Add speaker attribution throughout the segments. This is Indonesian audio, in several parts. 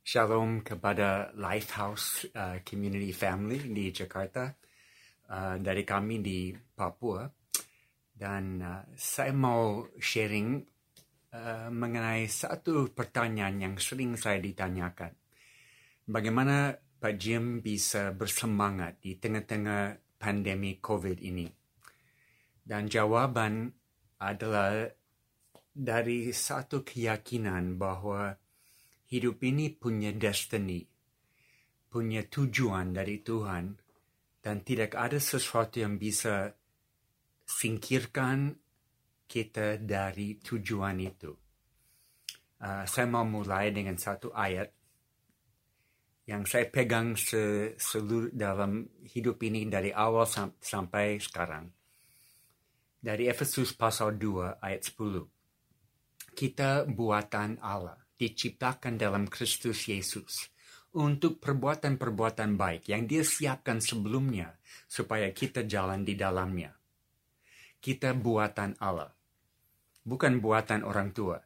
Speaker 1: Shalom kepada Lifehouse Community Family di Jakarta, dari kami di Papua. Dan saya mau sharing mengenai satu pertanyaan yang sering saya ditanyakan. Bagaimana Pak Jim bisa bersemangat di tengah-tengah pandemi COVID ini? Dan jawaban adalah dari satu keyakinan bahwa hidup ini punya destiny, punya tujuan dari Tuhan, dan tidak ada sesuatu yang bisa singkirkan kita dari tujuan itu. Saya mau mulai dengan satu ayat yang saya pegang seluruh dalam hidup ini dari awal sampai sekarang. Dari Efesus pasal 2 ayat 10. Kita buatan Allah, diciptakan dalam Kristus Yesus untuk perbuatan-perbuatan baik yang Dia siapkan sebelumnya supaya kita jalan di dalamnya. Kita buatan Allah, bukan buatan orang tua.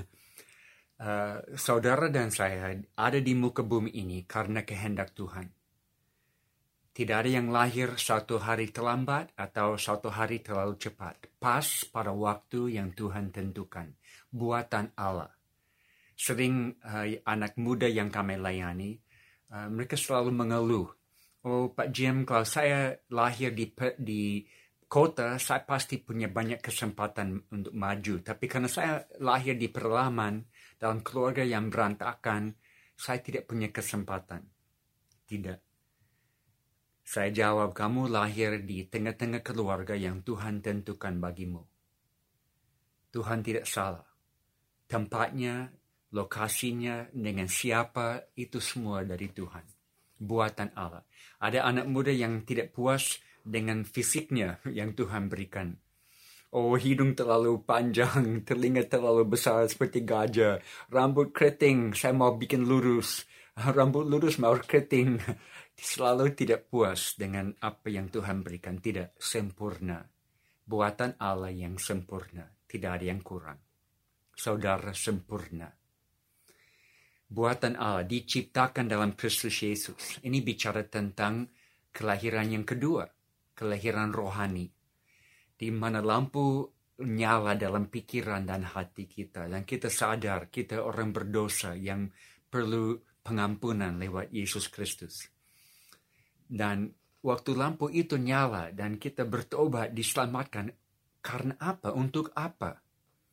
Speaker 1: Saudara dan saya ada di muka bumi ini karena kehendak Tuhan. Tidak ada yang lahir satu hari terlambat atau satu hari terlalu cepat. Pas pada waktu yang Tuhan tentukan. Buatan Allah. Sering anak muda yang kami layani, mereka selalu mengeluh. Oh Pak Jim, kalau saya lahir di kota, saya pasti punya banyak kesempatan untuk maju. Tapi karena saya lahir di pedalaman, dalam keluarga yang berantakan, saya tidak punya kesempatan. Tidak. Saya jawab, kamu lahir di tengah-tengah keluarga yang Tuhan tentukan bagimu. Tuhan tidak salah. Tempatnya, lokasinya, dengan siapa, itu semua dari Tuhan. Buatan Allah. Ada anak muda yang tidak puas dengan fisiknya yang Tuhan berikan. Oh, hidung terlalu panjang, telinga terlalu besar seperti gajah, rambut keriting, saya mau bikin lurus. Rambut lurus mau keriting. Selalu tidak puas dengan apa yang Tuhan berikan. Tidak sempurna. Buatan Allah yang sempurna. Tidak ada yang kurang. Saudara sempurna. Buatan Allah diciptakan dalam Kristus Yesus. Ini bicara tentang kelahiran yang kedua. Kelahiran rohani. Di mana lampu nyala dalam pikiran dan hati kita. Dan kita sadar kita orang berdosa yang perlu pengampunan lewat Yesus Kristus. Dan waktu lampu itu nyala dan kita bertobat, diselamatkan. Karena apa? Untuk apa?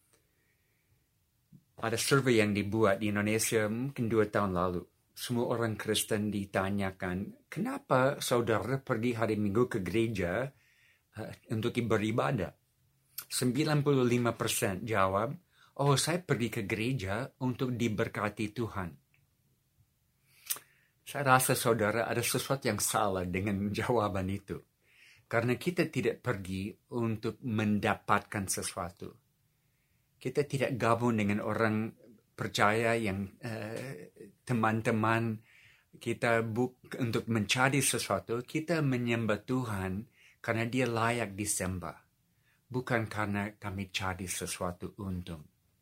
Speaker 1: Ada survei yang dibuat di Indonesia mungkin 2 tahun lalu. Semua orang Kristen ditanyakan, kenapa saudara pergi hari Minggu ke gereja untuk beribadah? 95% jawab, oh saya pergi ke gereja untuk diberkati Tuhan. Saya rasa saudara ada sesuatu yang salah dengan jawaban itu. Karena kita tidak pergi untuk mendapatkan sesuatu. Kita tidak gabung dengan orang percaya yang teman-teman kita untuk mencari sesuatu. Kita menyembah Tuhan karena Dia layak disembah. Bukan karena kami cari sesuatu untung.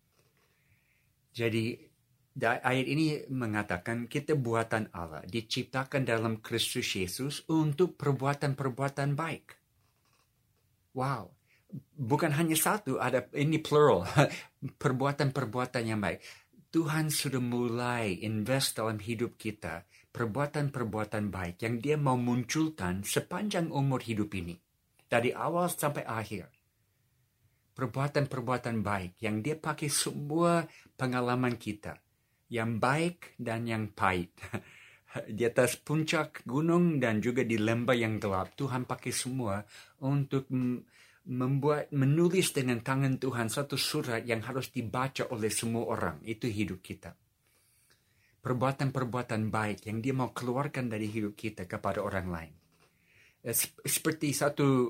Speaker 1: Jadi ayat ini mengatakan kita buatan Allah. Diciptakan dalam Kristus Yesus untuk perbuatan-perbuatan baik. Wow. Bukan hanya satu, ada ini plural, perbuatan-perbuatan yang baik. Tuhan sudah mulai invest dalam hidup kita, perbuatan-perbuatan baik yang Dia mau munculkan sepanjang umur hidup ini. Dari awal sampai akhir. Perbuatan-perbuatan baik yang Dia pakai semua pengalaman kita. Yang baik dan yang pahit. Di atas puncak gunung dan juga di lembah yang gelap. Tuhan pakai semua untuk menulis dengan tangan Tuhan satu surat yang harus dibaca oleh semua orang. Itu hidup kita. Perbuatan-perbuatan baik yang Dia mau keluarkan dari hidup kita kepada orang lain. Seperti satu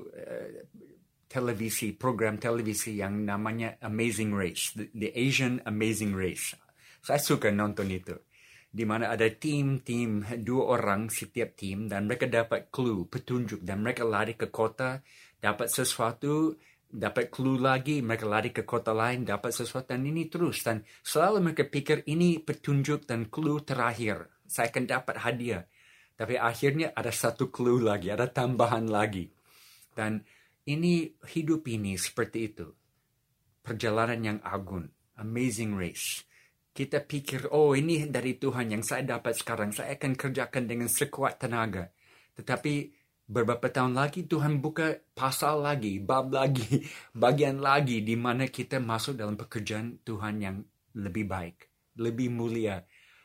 Speaker 1: program televisi yang namanya Amazing Race. The Asian Amazing Race. Saya suka nonton itu. Di mana ada tim 2 orang setiap tim dan mereka dapat clue, petunjuk dan mereka lari ke kota, dapat sesuatu dapat clue lagi, mereka lari ke kota lain, dapat sesuatu, dan ini terus. Dan selalu mereka pikir ini petunjuk dan clue terakhir. Saya akan dapat hadiah. Tapi akhirnya ada satu clue lagi, ada tambahan lagi. Dan ini, hidup ini seperti itu. Perjalanan yang agung, amazing race. Kita pikir, oh ini dari Tuhan yang saya dapat sekarang, saya akan kerjakan dengan sekuat tenaga. Tetapi beberapa tahun lagi Tuhan buka pasal lagi, bab lagi, bagian lagi di mana kita masuk dalam pekerjaan Tuhan yang lebih baik, lebih mulia.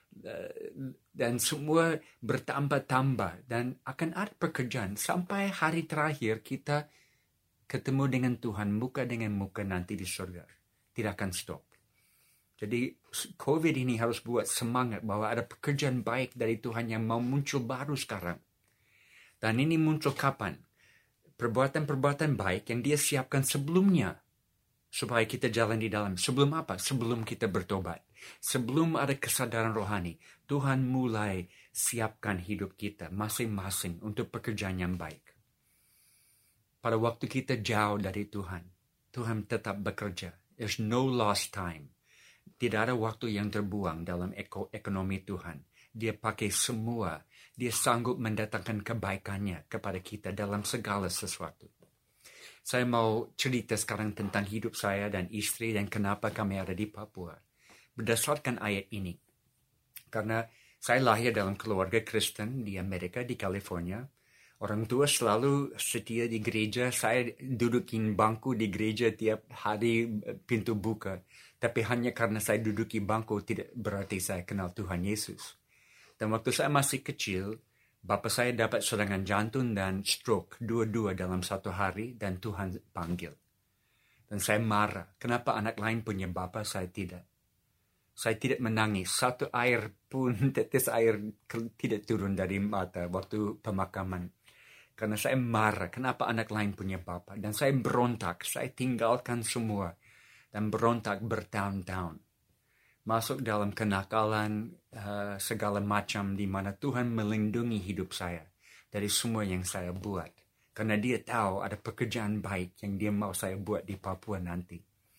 Speaker 1: Dan semua bertambah-tambah dan akan ada pekerjaan sampai hari terakhir kita ketemu dengan Tuhan muka dengan muka nanti di surga. Tidak akan stop. Jadi COVID ini harus buat semangat bahwa ada pekerjaan baik dari Tuhan yang mau muncul baru sekarang. Dan ini muncul kapan? Perbuatan-perbuatan baik yang dia siapkan sebelumnya. Supaya kita jalan di dalam. Sebelum apa? Sebelum kita bertobat. Sebelum ada kesadaran rohani. Tuhan mulai siapkan hidup kita masing-masing untuk pekerjaan yang baik. Pada waktu kita jauh dari Tuhan, Tuhan tetap bekerja. There's no lost time. Tidak ada waktu yang terbuang dalam ekonomi Tuhan. Dia pakai semua. Dia sanggup mendatangkan kebaikannya kepada kita dalam segala sesuatu. Saya mau cerita sekarang tentang hidup saya dan istri dan kenapa kami ada di Papua. Berdasarkan ayat ini. Karena saya lahir dalam keluarga Kristen di Amerika, di California. Orang tua selalu setia di gereja. Saya dudukin bangku di gereja tiap hari pintu buka. Tapi hanya karena saya duduki bangku tidak berarti saya kenal Tuhan Yesus. Dan waktu saya masih kecil, bapak saya dapat serangan jantung dan stroke dua-dua dalam satu hari dan Tuhan panggil. Dan saya marah, kenapa anak lain punya bapak, saya tidak. Saya tidak menangis, satu air pun, tetes air tidak turun dari mata waktu pemakaman. Karena saya marah, kenapa anak lain punya bapak. Dan saya berontak, saya tinggalkan semua. Dan berontak bertahun-tahun. Masuk dalam kenakalan segala macam di mana Tuhan melindungi hidup saya dari semua yang saya buat. Karena dia tahu ada pekerjaan baik yang dia mau saya buat di Papua nanti.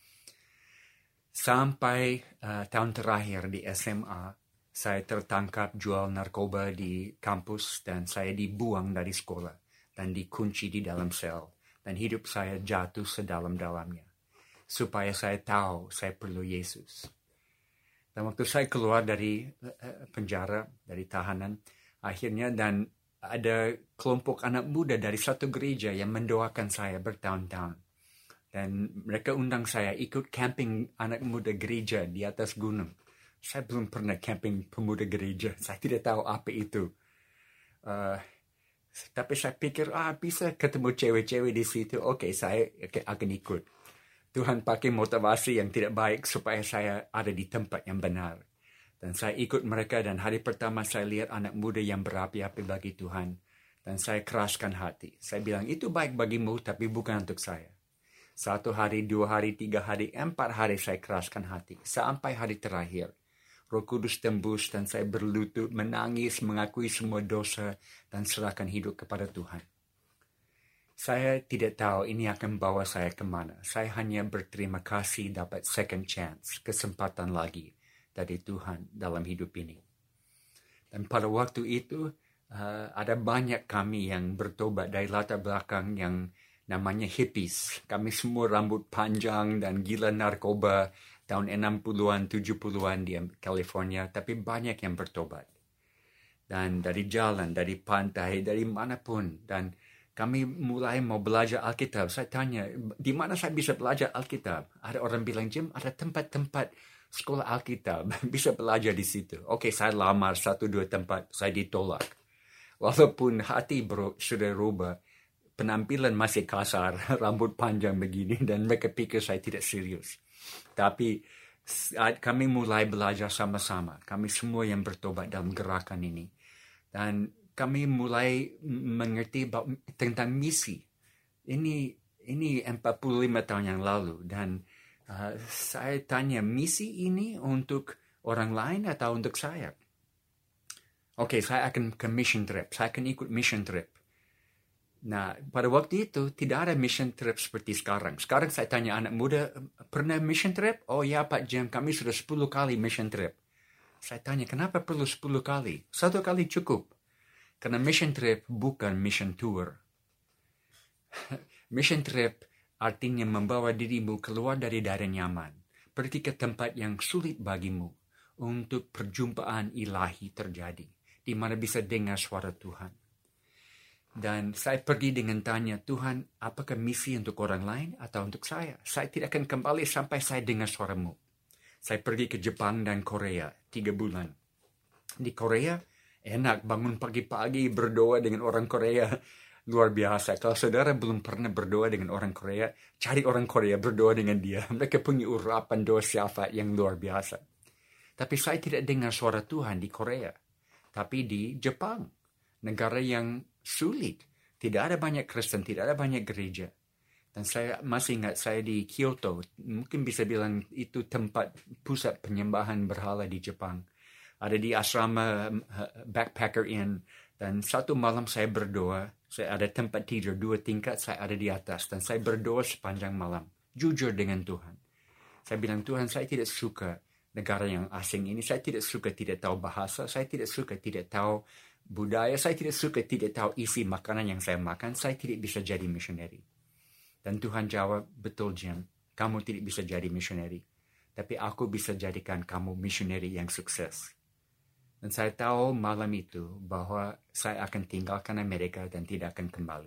Speaker 1: Sampai tahun terakhir di SMA, saya tertangkap jual narkoba di kampus dan saya dibuang dari sekolah dan dikunci di dalam sel. Dan hidup saya jatuh sedalam-dalamnya. Supaya saya tahu saya perlu Yesus. Dan waktu saya keluar dari penjara, dari tahanan, akhirnya dan ada kelompok anak muda dari satu gereja yang mendoakan saya bertahun-tahun. Dan mereka undang saya ikut camping anak muda gereja di atas gunung. Saya belum pernah camping pemuda gereja. Saya tidak tahu apa itu. Tapi saya pikir, bisa ketemu cewek-cewek di situ. Oke, saya akan ikut. Tuhan pakai motivasi yang tidak baik supaya saya ada di tempat yang benar. Dan saya ikut mereka dan hari pertama saya lihat anak muda yang berapi-api bagi Tuhan. Dan saya keraskan hati. Saya bilang, itu baik bagimu tapi bukan untuk saya. 1 hari, 2 hari, 3 hari, 4 hari saya keraskan hati. Sampai hari terakhir. Roh Kudus tembus dan saya berlutut, menangis, mengakui semua dosa dan serahkan hidup kepada Tuhan. Saya tidak tahu ini akan bawa saya kemana. Saya hanya berterima kasih dapat second chance, kesempatan lagi dari Tuhan dalam hidup ini. Dan pada waktu itu, ada banyak kami yang bertobat dari latar belakang yang namanya hippies. Kami semua rambut panjang dan gila narkoba tahun 60-an, 70-an di California. Tapi banyak yang bertobat. Dan dari jalan, dari pantai, dari manapun. Dan kami mulai mau belajar Alkitab. Saya tanya, di mana saya bisa belajar Alkitab? Ada orang bilang, Jim, ada tempat-tempat sekolah Alkitab. Bisa belajar di situ. Oke, saya lamar 1-2 tempat. Saya ditolak. Walaupun hati sudah rubah, penampilan masih kasar, rambut panjang begini, dan mereka pikir saya tidak serius. Tapi kami mulai belajar sama-sama. Kami semua yang bertobat dalam gerakan ini. Dan kami mulai mengerti tentang misi. Ini 45 tahun yang lalu. Dan saya tanya, misi ini untuk orang lain atau untuk saya? Oke, saya akan ke mission trip. Saya akan ikut mission trip. Nah, pada waktu itu tidak ada mission trip seperti sekarang. Sekarang saya tanya anak muda, pernah mission trip? Oh ya Pak Jim, kami sudah 10 kali mission trip. Saya tanya, kenapa perlu 10 kali? 1 kali cukup. Karena mission trip bukan mission tour. Mission trip artinya membawa dirimu keluar dari daerah nyaman. Pergi ke tempat yang sulit bagimu untuk perjumpaan ilahi terjadi. Di mana bisa dengar suara Tuhan. Dan saya pergi dengan tanya, Tuhan, apakah misi untuk orang lain atau untuk saya? Saya tidak akan kembali sampai saya dengar suaramu. Saya pergi ke Jepang dan Korea 3 bulan. Di Korea, enak bangun pagi-pagi berdoa dengan orang Korea. Luar biasa. Kalau saudara belum pernah berdoa dengan orang Korea, cari orang Korea berdoa dengan dia. Mereka punya urapan doa syafaat yang luar biasa. Tapi saya tidak dengar suara Tuhan di Korea. Tapi di Jepang, negara yang sulit. Tidak ada banyak Kristen, tidak ada banyak gereja. Dan saya masih ingat saya di Kyoto. Mungkin bisa bilang itu tempat pusat penyembahan berhala di Jepang. Ada di asrama Backpacker Inn. Dan satu malam saya berdoa. Saya ada tempat tidur 2 tingkat, saya ada di atas. Dan saya berdoa sepanjang malam. Jujur dengan Tuhan. Saya bilang, Tuhan, saya tidak suka negara yang asing ini. Saya tidak suka tidak tahu bahasa. Saya tidak suka tidak tahu budaya. Saya tidak suka tidak tahu isi makanan yang saya makan. Saya tidak bisa jadi missionary. Dan Tuhan jawab, betul Jim, kamu tidak bisa jadi missionary. Tapi aku bisa jadikan kamu missionary yang sukses. Dan saya tahu malam itu bahwa saya akan tinggalkan Amerika dan tidak akan kembali.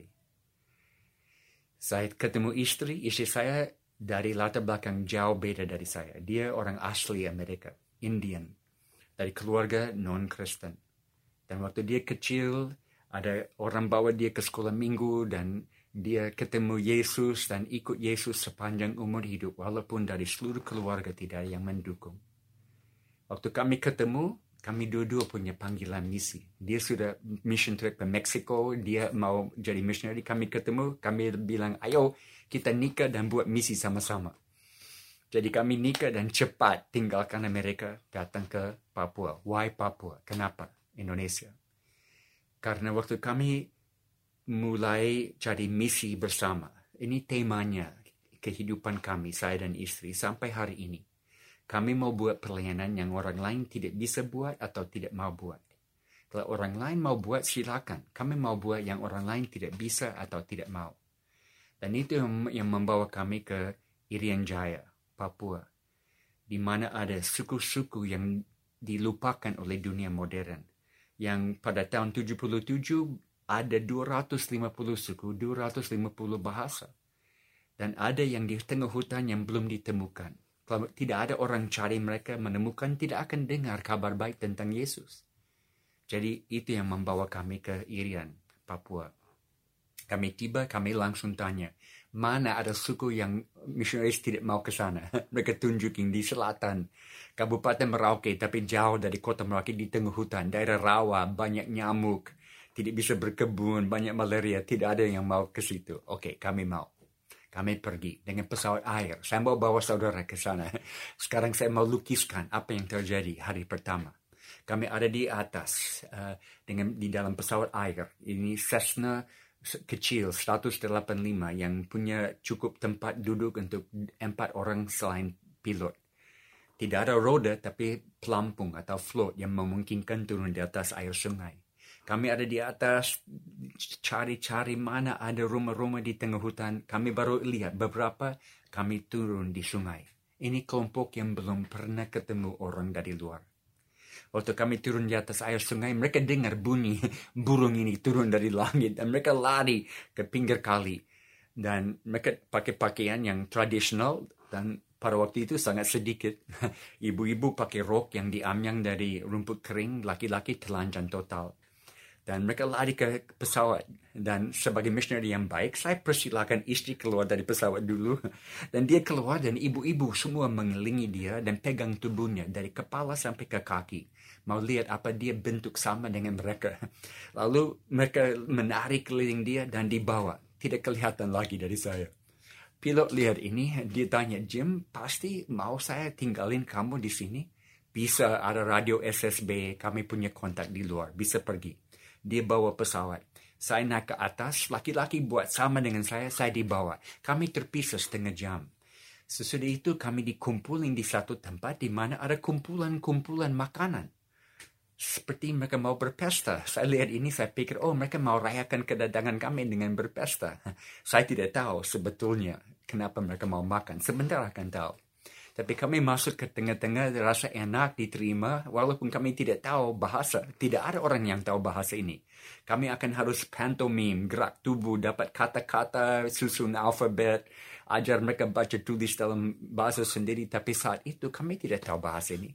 Speaker 1: Saya ketemu istri saya dari latar belakang jauh beda dari saya. Dia orang asli Amerika, Indian, dari keluarga non-Kristen. Dan waktu dia kecil, ada orang bawa dia ke sekolah minggu dan dia ketemu Yesus dan ikut Yesus sepanjang umur hidup, walaupun dari seluruh keluarga tidak ada yang mendukung. Waktu kami ketemu, kami dua-dua punya panggilan misi. Dia sudah mission trip ke Meksiko, dia mau jadi missionary. Kami ketemu, kami bilang, ayo kita nikah dan buat misi sama-sama. Jadi kami nikah dan cepat tinggalkan Amerika, datang ke Papua. Why Papua? Kenapa Indonesia? Karena waktu kami mulai jadi misi bersama, ini temanya kehidupan kami, saya dan istri, sampai hari ini. Kami mau buat pelayanan yang orang lain tidak bisa buat atau tidak mau buat. Kalau orang lain mau buat, silakan. Kami mau buat yang orang lain tidak bisa atau tidak mau. Dan itu yang membawa kami ke Irian Jaya, Papua, di mana ada suku-suku yang dilupakan oleh dunia modern. Yang pada tahun 77 ada 250 suku, 250 bahasa. Dan ada yang di tengah hutan yang belum ditemukan. Kalau tidak ada orang cari mereka, menemukan, tidak akan dengar kabar baik tentang Yesus. Jadi itu yang membawa kami ke Irian, Papua. Kami tiba, kami langsung tanya, mana ada suku yang misionaris tidak mau ke sana? Mereka tunjukin di selatan, Kabupaten Merauke, tapi jauh dari kota Merauke, di tengah hutan, daerah rawa, banyak nyamuk, tidak bisa berkebun, banyak malaria, tidak ada yang mau ke situ. Oke, kami mau. Kami pergi dengan pesawat air. Saya mau bawa saudara ke sana. Sekarang saya mau lukiskan apa yang terjadi hari pertama. Kami ada di atas di dalam pesawat air. Ini Cessna kecil 185 yang punya cukup tempat duduk untuk 4 orang selain pilot. Tidak ada roda tapi pelampung atau float yang memungkinkan turun di atas air sungai. Kami ada di atas, cari-cari mana ada rumah-rumah di tengah hutan. Kami baru lihat beberapa, kami turun di sungai. Ini kelompok yang belum pernah ketemu orang dari luar. Waktu kami turun di atas air sungai, mereka dengar bunyi burung ini turun dari langit. Dan mereka lari ke pinggir kali. Dan mereka pakai pakaian yang tradisional. Dan pada waktu itu sangat sedikit. Ibu-ibu pakai rok yang diamyang dari rumput kering, laki-laki telanjang total. Dan mereka lari ke pesawat. Dan sebagai missionary yang baik, saya persilakan istri keluar dari pesawat dulu. Dan dia keluar dan ibu-ibu semua mengelilingi dia dan pegang tubuhnya dari kepala sampai ke kaki. Mau lihat apa dia bentuk sama dengan mereka. Lalu mereka menarik keliling dia dan dibawa. Tidak kelihatan lagi dari saya. Pilot lihat ini, dia tanya, Jim, pasti mau saya tinggalin kamu di sini? Bisa, ada radio SSB, kami punya kontak di luar, bisa pergi. Dia bawa pesawat. Saya naik ke atas, laki-laki buat sama dengan saya di bawah. Kami terpisah setengah jam. Sesudah itu kami dikumpulin di satu tempat di mana ada kumpulan-kumpulan makanan. Seperti mereka mau berpesta. Saya lihat ini, saya pikir, mereka mau rayakan kedatangan kami dengan berpesta. Saya tidak tahu sebetulnya kenapa mereka mau makan. Sebentar akan tahu. Tapi kami masuk ke tengah-tengah, rasa enak, diterima, walaupun kami tidak tahu bahasa. Tidak ada orang yang tahu bahasa ini. Kami akan harus pantomim, gerak tubuh, dapat kata-kata, susun alfabet, ajar mereka baca tulis dalam bahasa sendiri. Tapi saat itu kami tidak tahu bahasa ini.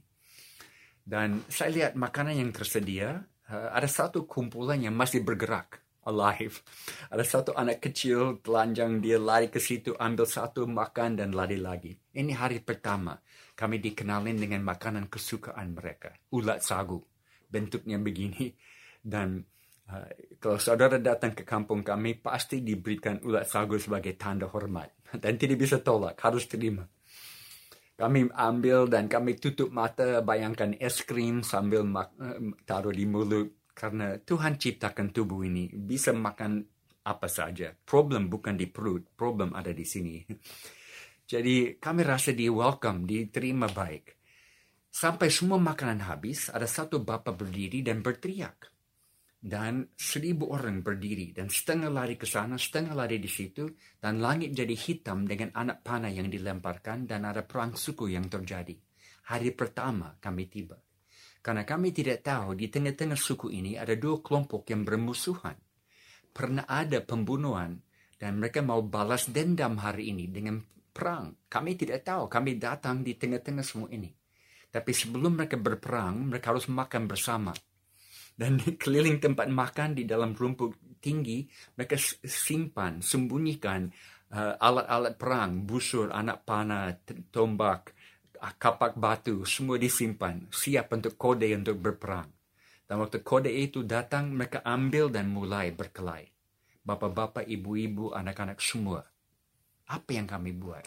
Speaker 1: Dan saya lihat makanan yang tersedia, ada satu kumpulan yang masih bergerak, alive. Ada satu anak kecil telanjang, dia lari ke situ, ambil satu, makan, dan lari lagi. Ini hari pertama, kami dikenalin dengan makanan kesukaan mereka. Ulat sagu, bentuknya begini. Dan kalau saudara datang ke kampung kami, pasti diberikan ulat sagu sebagai tanda hormat. Dan tidak bisa tolak, harus terima. Kami ambil dan kami tutup mata, bayangkan es krim sambil taruh di mulut. Karena Tuhan ciptakan tubuh ini, bisa makan apa saja. Problem bukan di perut, problem ada di sini. Jadi kami rasa welcome, diterima baik. Sampai semua makanan habis, ada satu bapak berdiri dan berteriak. Dan 1,000 orang berdiri dan setengah lari ke sana, setengah lari di situ, dan langit jadi hitam dengan anak panah yang dilemparkan dan ada perang suku yang terjadi. Hari pertama kami tiba. Karena kami tidak tahu di tengah-tengah suku ini ada 2 kelompok yang bermusuhan. Pernah ada pembunuhan dan mereka mau balas dendam hari ini dengan perang. Kami tidak tahu, kami datang di tengah-tengah semua ini. Tapi sebelum mereka berperang, mereka harus makan bersama. Dan di keliling tempat makan di dalam rumput tinggi, mereka simpan, sembunyikan alat-alat perang, busur, anak panah, tombak, kapak batu, semua disimpan, siap untuk kode untuk berperang. Dan waktu kode itu datang, mereka ambil dan mulai berkelahi. Bapak-bapak, ibu-ibu, anak-anak semua. Apa yang kami buat?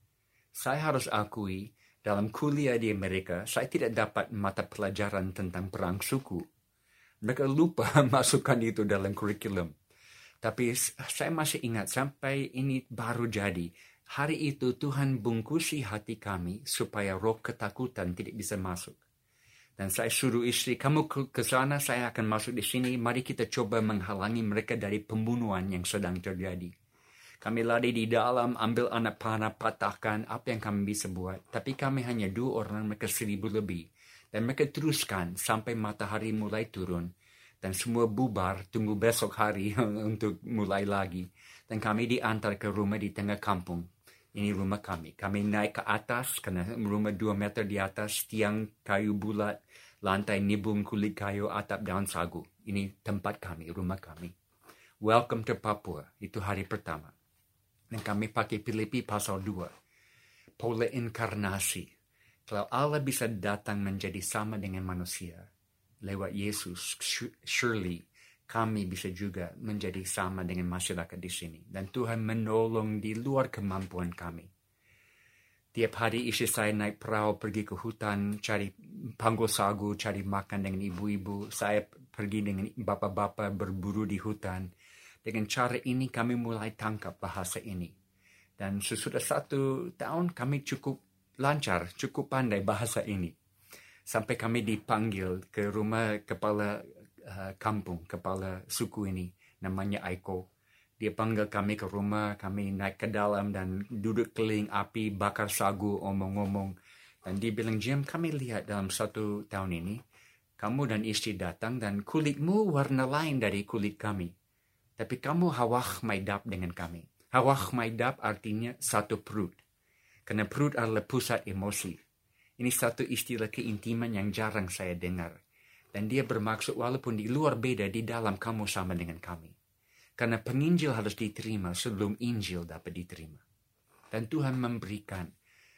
Speaker 1: Saya harus akui, dalam kuliah di Amerika, saya tidak dapat mata pelajaran tentang perang suku. Mereka lupa masukkan itu dalam kurikulum. Tapi saya masih ingat sampai ini baru jadi. Hari itu Tuhan bungkusi hati kami supaya roh ketakutan tidak bisa masuk. Dan saya suruh istri, kamu ke sana, saya akan masuk di sini. Mari kita coba menghalangi mereka dari pembunuhan yang sedang terjadi. Kami lari di dalam, ambil anak panah, patahkan apa yang kami bisa buat. Tapi kami hanya 2 orang, mereka 1,000 lebih. Dan mereka teruskan sampai matahari mulai turun. Dan semua bubar, tunggu besok hari untuk mulai lagi. Dan kami diantar ke rumah di tengah kampung. Ini rumah kami. Kami naik ke atas, karena rumah 2 meter di atas, tiang kayu bulat, lantai nibung kulit kayu, atap daun sagu. Ini tempat kami, rumah kami. Welcome to Papua. Itu hari pertama. Dan kami pakai Filipi pasal 2. Pola inkarnasi. Kalau Allah bisa datang menjadi sama dengan manusia, lewat Yesus, surely kami bisa juga menjadi sama dengan masyarakat di sini. Dan Tuhan menolong di luar kemampuan kami. Tiap hari istri saya naik perahu pergi ke hutan, cari panggul sagu, cari makan dengan ibu-ibu. Saya pergi dengan bapak-bapak berburu di hutan. Dengan cara ini kami mulai tangkap bahasa ini. Dan sesudah 1 tahun kami cukup lancar, cukup pandai bahasa ini. Sampai kami dipanggil ke rumah kepala kampung, kepala suku ini, namanya Aiko. Dia panggil kami ke rumah, kami naik ke dalam dan duduk keliling api, bakar sagu, omong-omong. Dan dia bilang, Jim, kami lihat dalam 1 tahun ini, kamu dan istri datang dan kulitmu warna lain dari kulit kami. Tapi kamu hawah maidap dengan kami. Hawah maidap artinya satu perut. Karena perut adalah pusat emosi. Ini satu istilah keintiman yang jarang saya dengar. Dan dia bermaksud walaupun di luar beda, di dalam kamu sama dengan kami. Karena penginjil harus diterima sebelum Injil dapat diterima. Dan Tuhan memberikan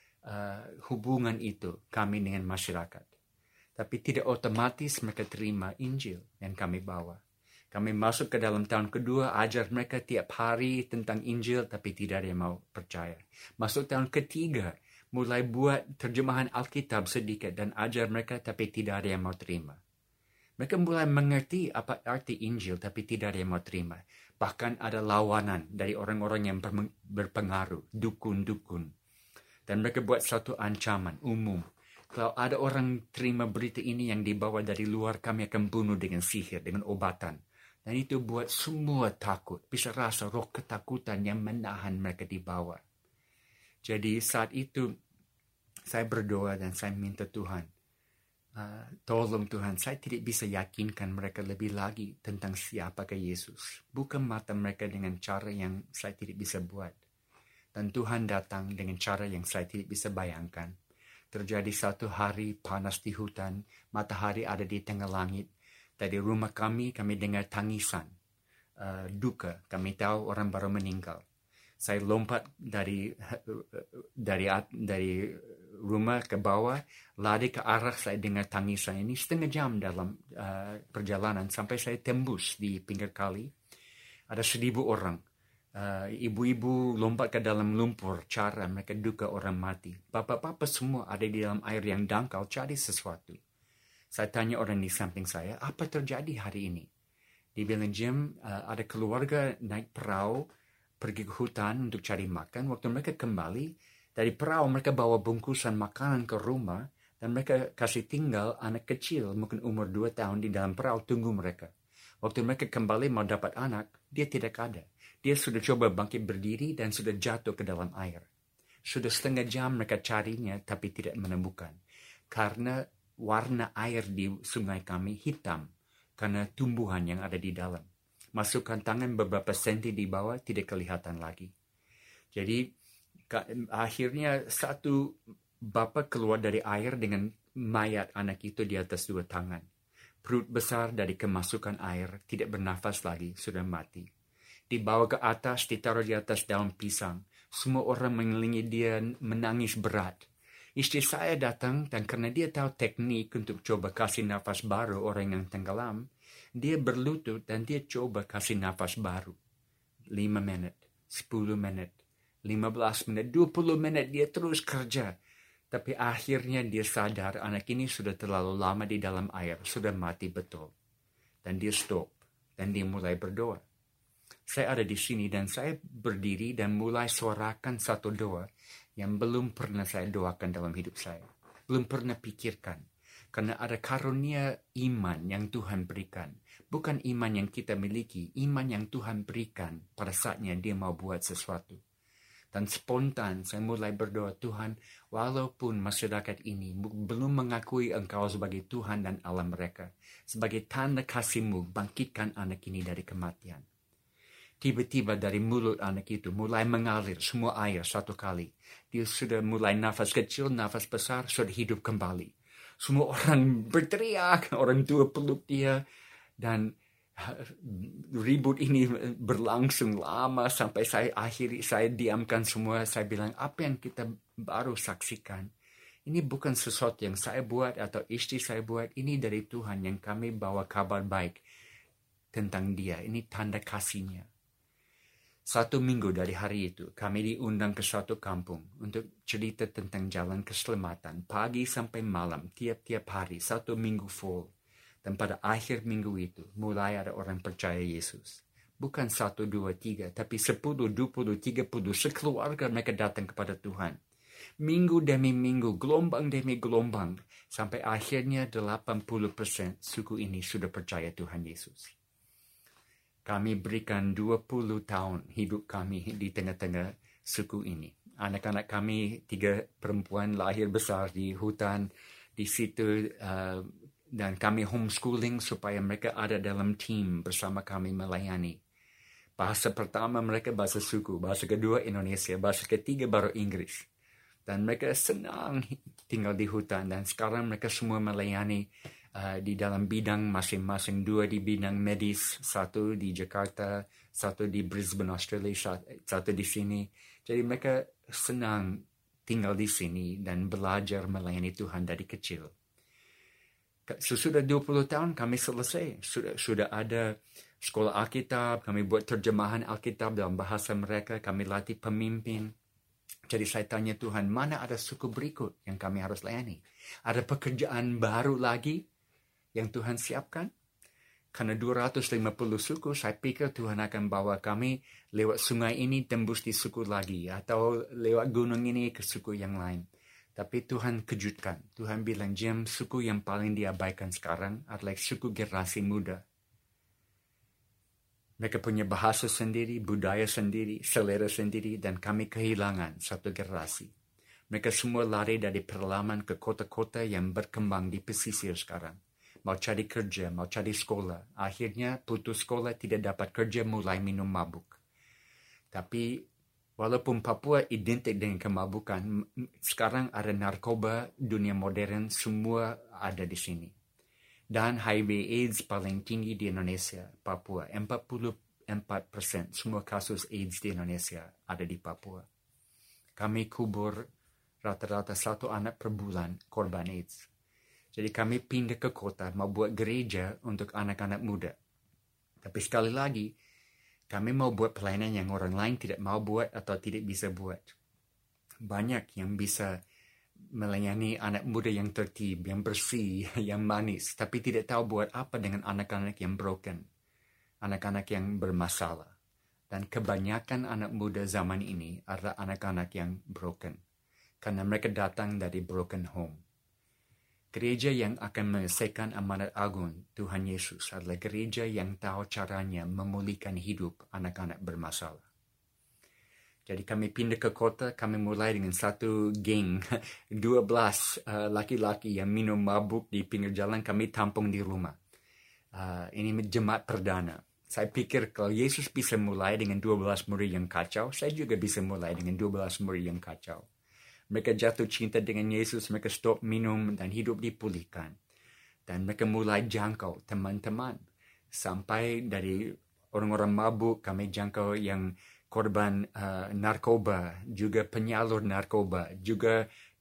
Speaker 1: hubungan itu kami dengan masyarakat. Tapi tidak otomatis mereka terima Injil yang kami bawa. Kami masuk ke dalam tahun kedua, ajar mereka tiap hari tentang Injil, tapi tidak ada yang mau percaya. Masuk tahun ketiga, mulai buat terjemahan Alkitab sedikit dan ajar mereka, tapi tidak ada yang mau terima. Mereka mulai mengerti apa arti Injil, tapi tidak ada yang mau terima. Bahkan ada lawanan dari orang-orang yang berpengaruh, dukun-dukun. Dan mereka buat satu ancaman umum. Kalau ada orang terima berita ini yang dibawa dari luar, kami akan bunuh dengan sihir, dengan obatan. Dan itu buat semua takut. Bisa rasa roh ketakutan yang menahan mereka di bawah. Jadi saat itu saya berdoa dan saya minta Tuhan, tolong Tuhan, saya tidak bisa yakinkan mereka lebih lagi tentang siapakah Yesus. Buka mata mereka dengan cara yang saya tidak bisa buat. Dan Tuhan datang dengan cara yang saya tidak bisa bayangkan. Terjadi satu hari panas di hutan, matahari ada di tengah langit. Dari rumah kami dengar tangisan, duka. Kami tahu orang baru meninggal. Saya lompat dari rumah ke bawah, lari ke arah saya dengar tangisan. Ini setengah jam dalam perjalanan sampai saya tembus di pinggir kali. Ada 1,000 orang. Ibu-ibu lompat ke dalam lumpur, cara mereka duga orang mati. Bapak-bapak semua ada di dalam air yang dangkal cari sesuatu. Saya tanya orang di samping saya, apa terjadi hari ini? Dia bilang, Jim, ada keluarga naik perahu, pergi ke hutan untuk cari makan. Waktu mereka kembali, dari perahu mereka bawa bungkusan makanan ke rumah, dan mereka kasih tinggal anak kecil, mungkin umur 2 tahun di dalam perahu tunggu mereka. Waktu mereka kembali mau dapat anak, dia tidak ada. Dia sudah coba bangkit berdiri dan sudah jatuh ke dalam air. Sudah setengah jam mereka carinya tapi tidak menemukan. Karena warna air di sungai kami hitam karena tumbuhan yang ada di dalam. Masukkan tangan beberapa senti di bawah tidak kelihatan lagi. Jadi akhirnya satu bapak keluar dari air dengan mayat anak itu di atas 2 tangan. Perut besar dari kemasukan air, tidak bernafas lagi, sudah mati. Dibawa ke atas, ditaruh di atas daun pisang. Semua orang mengelilingi dia menangis berat. Istri saya datang dan karena dia tahu teknik untuk coba kasih nafas baru orang yang tenggelam, dia berlutut dan dia coba kasih nafas baru. 5 menit, 10 menit, 15 menit, 20 menit dia terus kerja. Tapi akhirnya dia sadar anak ini sudah terlalu lama di dalam air, sudah mati betul. Dan dia stop dan dia mulai berdoa. Saya ada di sini dan saya berdiri dan mulai suarakan satu doa yang belum pernah saya doakan dalam hidup saya. Belum pernah pikirkan. Karena ada karunia iman yang Tuhan berikan. Bukan iman yang kita miliki, iman yang Tuhan berikan pada saatnya dia mau buat sesuatu. Dan spontan saya mulai berdoa, Tuhan, walaupun masyarakat ini belum mengakui Engkau sebagai Tuhan dan Allah mereka, sebagai tanda kasih-Mu, bangkitkan anak ini dari kematian. Tiba-tiba dari mulut anak itu mulai mengalir semua air satu kali. Dia sudah mulai nafas kecil, nafas besar, sudah hidup kembali. Semua orang berteriak, orang tua peluk dia. Dan ribut ini berlangsung lama sampai saya diamkan semua. Saya bilang, apa yang kita baru saksikan? Ini bukan sesuatu yang saya buat atau istri saya buat. Ini dari Tuhan yang kami bawa kabar baik tentang dia. Ini tanda kasihnya. 1 minggu dari hari itu, kami diundang ke suatu kampung untuk cerita tentang jalan keselamatan. Pagi sampai malam, tiap-tiap hari, 1 minggu full. Dan pada akhir minggu itu, mulai ada orang percaya Yesus. Bukan 1, 2, 3, tapi 10, 20, 30, sekeluarga mereka datang kepada Tuhan. Minggu demi minggu, gelombang demi gelombang, sampai akhirnya 80% suku ini sudah percaya Tuhan Yesus. Kami berikan 20 tahun hidup kami di tengah-tengah suku ini. Anak-anak kami 3 perempuan lahir besar di hutan di situ dan kami homeschooling supaya mereka ada dalam tim bersama kami melayani. Bahasa pertama mereka bahasa suku, bahasa kedua Indonesia, bahasa ketiga baru Inggris. Dan mereka senang tinggal di hutan dan sekarang mereka semua melayani di dalam bidang masing-masing, 2 di bidang medis, 1 di Jakarta, 1 di Brisbane, Australia, 1 di sini. Jadi mereka senang tinggal di sini dan belajar melayani Tuhan dari kecil. Sesudah 20 tahun kami selesai. Sudah ada sekolah Alkitab, kami buat terjemahan Alkitab dalam bahasa mereka, kami latih pemimpin. Jadi saya tanya Tuhan, mana ada suku berikut yang kami harus layani? Ada pekerjaan baru lagi yang Tuhan siapkan? Karena 250 suku, saya pikir Tuhan akan bawa kami lewat sungai ini tembus di suku lagi, atau lewat gunung ini ke suku yang lain. Tapi Tuhan kejutkan. Tuhan bilang, Jim, suku yang paling diabaikan sekarang adalah suku generasi muda. Mereka punya bahasa sendiri, budaya sendiri, selera sendiri, dan kami kehilangan satu generasi. Mereka semua lari dari pedalaman ke kota-kota yang berkembang di pesisir sekarang. Mau cari kerja, mau cari sekolah. Akhirnya putus sekolah, tidak dapat kerja, mulai minum mabuk. Tapi walaupun Papua identik dengan kemabukan, sekarang ada narkoba, dunia modern, semua ada di sini. Dan HIV AIDS paling tinggi di Indonesia, Papua. 44% semua kasus AIDS di Indonesia ada di Papua. Kami kubur rata-rata 1 anak per bulan korban AIDS. Jadi kami pindah ke kota, mau buat gereja untuk anak-anak muda. Tapi sekali lagi, kami mau buat pelayanan yang orang lain tidak mau buat atau tidak bisa buat. Banyak yang bisa melayani anak muda yang tertib, yang bersih, yang manis, tapi tidak tahu buat apa dengan anak-anak yang broken, anak-anak yang bermasalah. Dan kebanyakan anak muda zaman ini adalah anak-anak yang broken, karena mereka datang dari broken home. Gereja yang akan menyelesaikan amanat agung Tuhan Yesus adalah gereja yang tahu caranya memulihkan hidup anak-anak bermasalah. Jadi kami pindah ke kota, kami mulai dengan satu geng, 12 laki-laki yang minum mabuk di pinggir jalan, kami tampung di rumah. Ini jemaat perdana. Saya pikir kalau Yesus bisa mulai dengan 12 murid yang kacau, saya juga bisa mulai dengan 12 murid yang kacau. Mereka jatuh cinta dengan Yesus, mereka stop minum dan hidup dipulihkan. Dan mereka mulai jangkau teman-teman. Sampai dari orang-orang mabuk, kami jangkau yang korban narkoba, juga penyalur narkoba, juga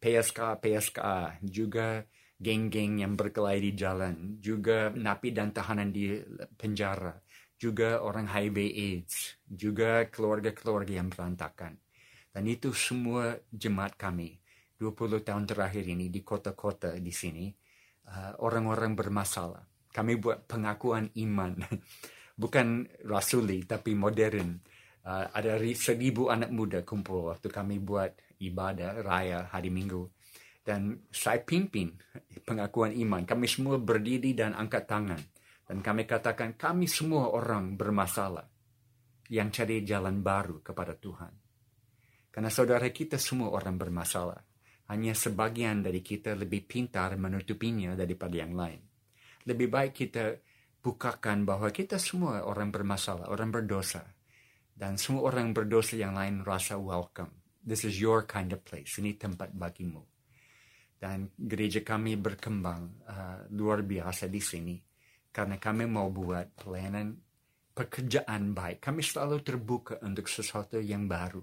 Speaker 1: PSK, juga geng-geng yang berkelahi di jalan, juga napi dan tahanan di penjara, juga orang HIV AIDS, juga keluarga-keluarga yang berantakan. Dan itu semua jemaat kami 20 tahun terakhir ini di kota-kota di sini, orang-orang bermasalah. Kami buat pengakuan iman, bukan rasuli tapi modern. Ada 1,000 anak muda kumpul waktu kami buat ibadah raya hari Minggu. Dan saya pimpin pengakuan iman. Kami semua berdiri dan angkat tangan. Dan kami katakan kami semua orang bermasalah yang cari jalan baru kepada Tuhan. Karena saudara kita semua orang bermasalah. Hanya sebagian dari kita lebih pintar menutupinya daripada yang lain. Lebih baik kita bukakan bahwa kita semua orang bermasalah, orang berdosa. Dan semua orang berdosa yang lain rasa welcome. This is your kind of place. Ini tempat bagimu. Dan gereja kami berkembang luar biasa di sini. Karena kami mau buat pelayanan pekerjaan baik. Kami selalu terbuka untuk sesuatu yang baru.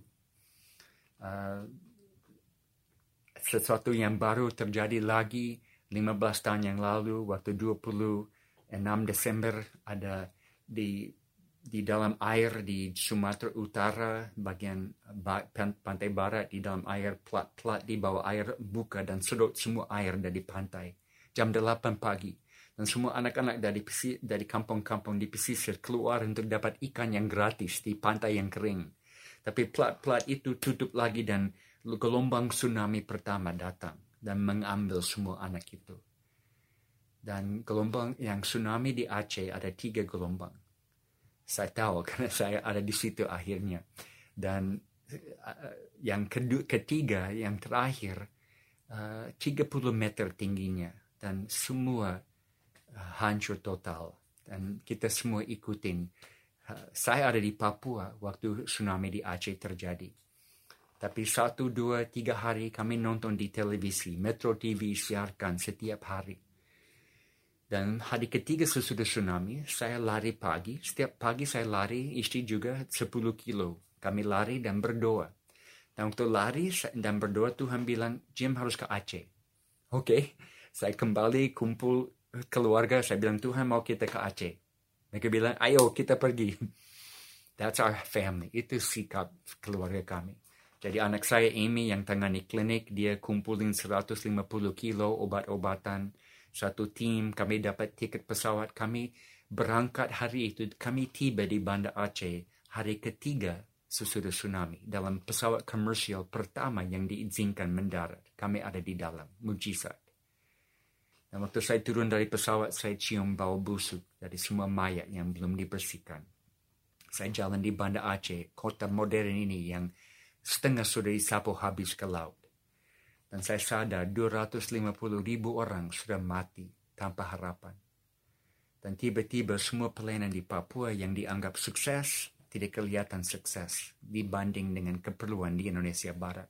Speaker 1: Sesuatu yang baru terjadi lagi 15 tahun yang lalu waktu 26 Desember ada di dalam air di Sumatera Utara bagian pantai barat, di dalam air plat-plat di bawah air buka dan sedot semua air dari pantai jam 8 pagi. Dan semua anak-anak dari kampung-kampung di pesisir keluar untuk dapat ikan yang gratis di pantai yang kering. Tapi plat-plat itu tutup lagi dan gelombang tsunami pertama datang dan mengambil semua anak itu. Dan gelombang yang tsunami di Aceh ada 3 gelombang. Saya tahu karena saya ada di situ akhirnya. Dan yang ketiga, yang terakhir, 30 meter tingginya. Dan semua hancur total. Dan kita semua ikutin. Saya ada di Papua waktu tsunami di Aceh terjadi. Tapi 1, 2, 3 hari kami nonton di televisi. Metro TV siarkan setiap hari. Dan hari ketiga sesudah tsunami, saya lari pagi. Setiap pagi saya lari, istri juga 10 kilo. Kami lari dan berdoa. Dan waktu lari dan berdoa, Tuhan bilang, Jim harus ke Aceh. Oke, saya kembali kumpul keluarga. Saya bilang, Tuhan mau kita ke Aceh. Mereka bilang, ayo kita pergi. That's our family. Itu sikap keluarga kami. Jadi anak saya Amy yang tangani klinik, dia kumpulin 150 kilo obat-obatan. Satu tim, kami dapat tiket pesawat, kami berangkat hari itu, kami tiba di Banda Aceh hari ketiga sesudah tsunami. Dalam pesawat komersial pertama yang diizinkan mendarat, kami ada di dalam, mujizat. Dan waktu saya turun dari pesawat, saya cium bau busuk dari semua mayat yang belum dibersihkan. Saya jalan di Banda Aceh, kota modern ini yang setengah sudah disapu habis ke laut. Dan saya sadar 250.000 orang sudah mati tanpa harapan. Dan tiba-tiba semua pelayanan di Papua yang dianggap sukses, tidak kelihatan sukses dibanding dengan keperluan di Indonesia Barat.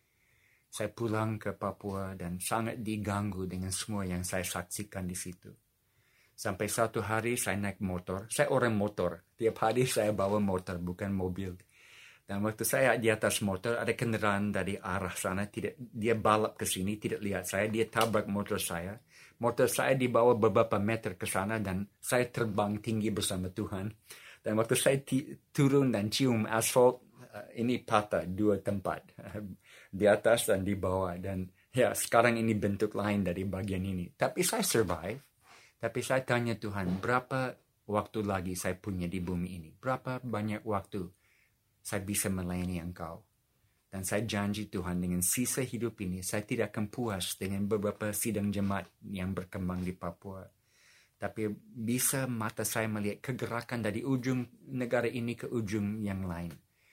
Speaker 1: Saya pulang ke Papua dan sangat diganggu dengan semua yang saya saksikan di situ. Sampai satu hari saya naik motor. Saya orang motor. Tiap hari saya bawa motor, bukan mobil. Dan waktu saya di atas motor, ada kendaraan dari arah sana. Dia balap ke sini, tidak lihat saya. Dia tabrak motor saya. Motor saya dibawa beberapa meter ke sana dan saya terbang tinggi bersama Tuhan. Dan waktu saya turun dan cium asfalt, ini patah dua tempat. Di atas dan di bawah. Dan ya sekarang ini bentuk lain dari bagian ini. Tapi saya survive. Tapi saya tanya Tuhan, berapa waktu lagi saya punya di bumi ini? Berapa banyak waktu saya bisa melayani Engkau? Dan saya janji Tuhan, dengan sisa hidup ini, saya tidak akan puas dengan beberapa sidang jemaat yang berkembang di Papua. Tapi bisa mata saya melihat kegerakan dari ujung negara ini ke ujung yang lain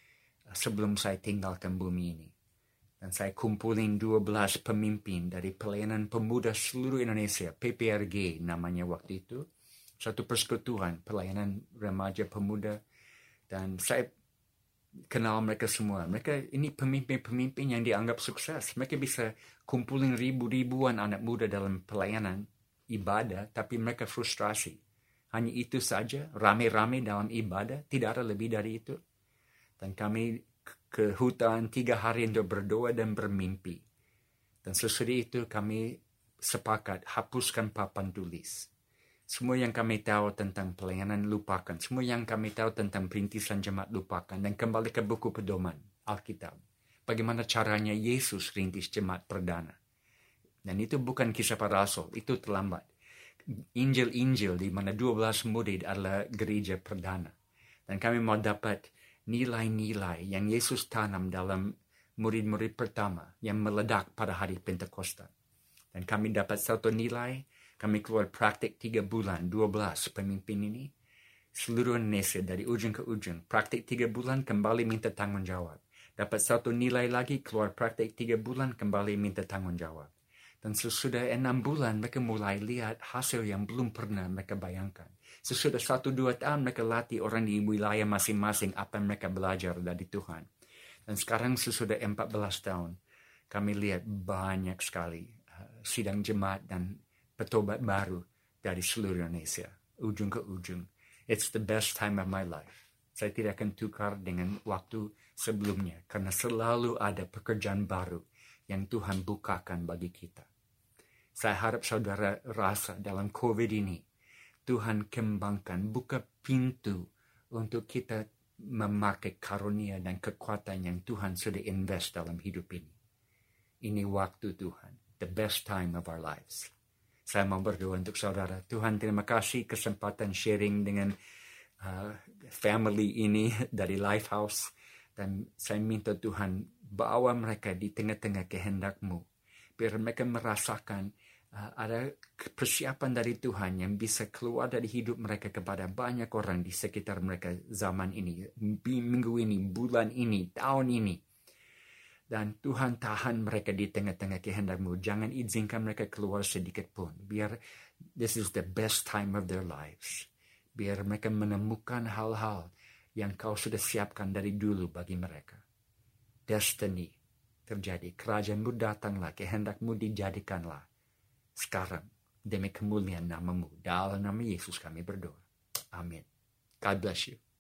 Speaker 1: sebelum saya tinggalkan bumi ini. Dan saya kumpulin 12 pemimpin dari pelayanan pemuda seluruh Indonesia, PPRG namanya waktu itu. Satu persekutuan pelayanan remaja pemuda. Dan saya kenal mereka semua. Mereka ini pemimpin-pemimpin yang dianggap sukses. Mereka bisa kumpulin ribuan anak muda dalam pelayanan ibadah, tapi mereka frustrasi. Hanya itu saja, rame-rame dalam ibadah, tidak ada lebih dari itu. Dan kami ke hutan 3 hari untuk berdoa dan bermimpi. Dan sesudah itu kami sepakat hapuskan papan tulis. Semua yang kami tahu tentang pelayanan lupakan. Semua yang kami tahu tentang perintisan jemaat lupakan. Dan kembali ke buku pedoman Alkitab. Bagaimana caranya Yesus rintis jemaat perdana. Dan itu bukan kisah para rasul, itu terlambat. Injil-Injil di mana 12 murid adalah gereja perdana. Dan kami mau dapat nilai-nilai yang Yesus tanam dalam murid-murid pertama yang meledak pada hari Pentakosta. Dan kami dapat satu nilai, kami keluar praktik 3 bulan, 12 pemimpin ini. Seluruh Indonesia dari ujung ke ujung. Praktik 3 bulan kembali minta tanggung jawab. Dapat satu nilai lagi, keluar praktik 3 bulan kembali minta tanggung jawab. Dan sesudah 6 bulan mereka mulai lihat hasil yang belum pernah mereka bayangkan. Sesudah 1-2 tahun mereka latih orang di wilayah masing-masing apa yang mereka belajar dari Tuhan. Dan sekarang sesudah 14 tahun kami lihat banyak sekali sidang jemaat dan petobat baru dari seluruh Indonesia. Ujung ke ujung. It's the best time of my life. Saya tidak akan tukar dengan waktu sebelumnya. Karena selalu ada pekerjaan baru yang Tuhan bukakan bagi kita. Saya harap saudara rasa dalam COVID ini, Tuhan kembangkan, buka pintu untuk kita memakai karunia dan kekuatan yang Tuhan sudah invest dalam hidup ini. Ini waktu Tuhan, the best time of our lives. Saya mau berdoa untuk saudara. Tuhan, terima kasih kesempatan sharing dengan family ini dari Lifehouse. Dan saya minta Tuhan bawa mereka di tengah-tengah kehendak-Mu. Biar mereka merasakan ada persiapan dari Tuhan yang bisa keluar dari hidup mereka kepada banyak orang di sekitar mereka zaman ini, minggu ini, bulan ini, tahun ini. Dan Tuhan tahan mereka di tengah-tengah kehendak-Mu. Jangan izinkan mereka keluar sedikit pun. Biar this is the best time of their lives. Biar mereka menemukan hal-hal yang Kau sudah siapkan dari dulu bagi mereka. Destiny terjadi. Kerajaan-Mu datanglah, kehendak-Mu dijadikanlah. Sekarang, demi kemuliaan nama-Mu. Dalam nama Yesus kami berdoa. Amin. God bless you.